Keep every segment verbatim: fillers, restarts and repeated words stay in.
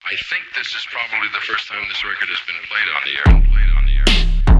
I think this is probably the first time this record has been played on the air. Played on the air.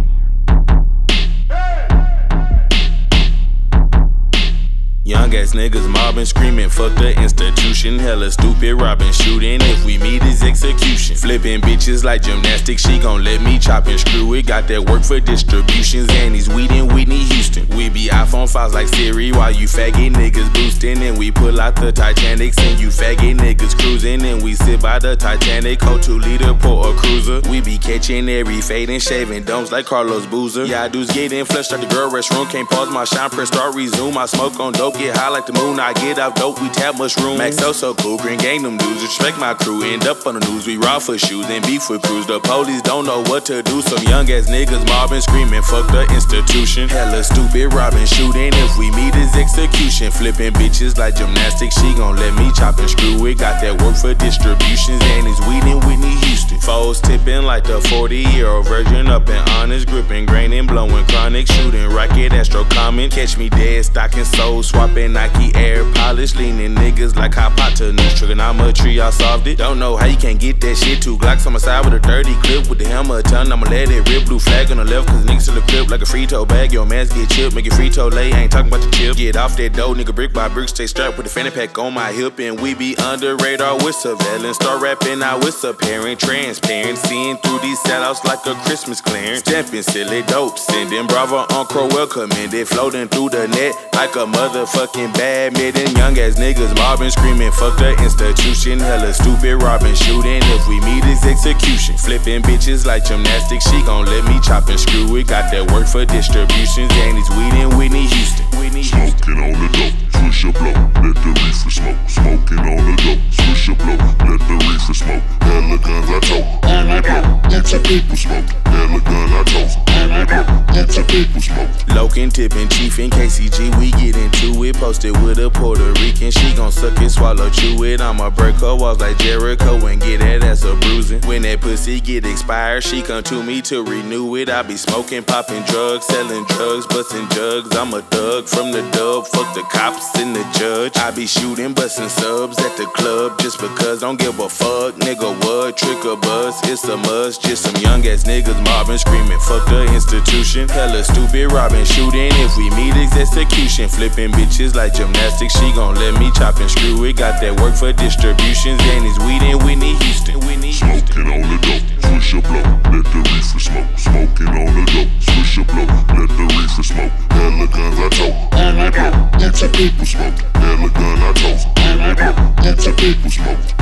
Young ass niggas mobbing, screaming, fuck the institution. Hella stupid, robbing, shooting. If we meet, it's execution. Flipping bitches like gymnastics. She gon' let me chop and screw it. Got that work for distributions. And he's weed in Whitney Houston. We be iPhone files like Siri while you faggot niggas boosting. And we pull out the Titanics and you faggot niggas cruising. And we sit by the Titanic, ho two liter port a cruiser. We be catching every fade and shaving domes like Carlos Boozer. Yeah, I dudes getting flushed out the girl restroom. Can't pause my shine, press start, resume. I smoke on dope. Get high like the moon, I get out dope, we tap mushrooms. Max so so cool, green gang them dudes. Respect my crew, end up on the news. We rob for shoes and beef for crews. The police don't know what to do. Some young ass niggas mobbing, screaming, fuck the institution. Hella stupid, robbing, shooting. If we meet, it's execution. Flipping bitches like gymnastics. She gon' let me chop and screw it. Got that work for distributions and it's weed in Whitney Houston. Foes tipping like the forty year old virgin. Up and honest, gripping grain and blowing chronic. Shooting rocket, astro common. Catch me dead, stocking soul, swapping Nike Air polish, leaning niggas like hot pot to news. Trigonometry, I solved it. Don't know how you can't get that shit. Two Glocks on my side with a dirty clip. With the hammer a ton, I'ma let it rip. Blue flag on the left, cause niggas still equipped like a free-throw bag. Your mans get chipped, make it free-throw lay. Ain't talking about the chip. Get off that dough, nigga, brick by brick. Stay strapped with the fanny pack on my hip. And we be under radar with surveillance. Start rapping out with apparent transparent. Seeing through these sellouts like a Christmas clearance. Stamping silly dope, sending Bravo on Crowell commended. Floating through the net like a motherfucking badminton. Young ass niggas mobbing, screaming, fuck the institution. Hella stupid, robbing, shooting. If we meet, it's execution. Flipping bitches like gymnastics. She gon' let me chop and screw it. Got that work for distributions. And it's weed in Whitney Houston. Whitney Houston. Smoking on the dope, swish a blow, let the reefer smoke. Smoking on the dope, swish a blow, let the reefer smoke. Hella guns I tote, and they blow. It's a people smoke. Hella guns I tote, and they blow. It's a people smoke. Loken, tipping, chief in K C G. We get into it. Posted with a Puerto Rican. She gon' suck it, swallow, chew it. I'ma break her walls like Jericho and get that ass a bruising. When that pussy get expired, she come to me to renew it. I be smoking, popping drugs, selling drugs, busting jugs. I'm a thug from the dub. Fuck the cops and the judge. I be shooting, busting subs at the club just because. Don't give a fuck, nigga. What? Trick or buzz? It's a must. Just some young ass niggas mobbing, screaming, fuck the institution. Hella stupid, robbing, shooting. If we meet, it's execution. Flipping bitches like gymnastics. She gon' let me chop and screw it. Got that work for distributions. And it's weed in Whitney Houston. Whitney Houston. Smoking on the dope, swish a blow, let the reefer smoke. Smoking on the dope, swish a blow, let the reefer smoke. Hella guns I tote, and they blow. It's a people smoke. Hella gun I tote, and they blow. It's a people smoke.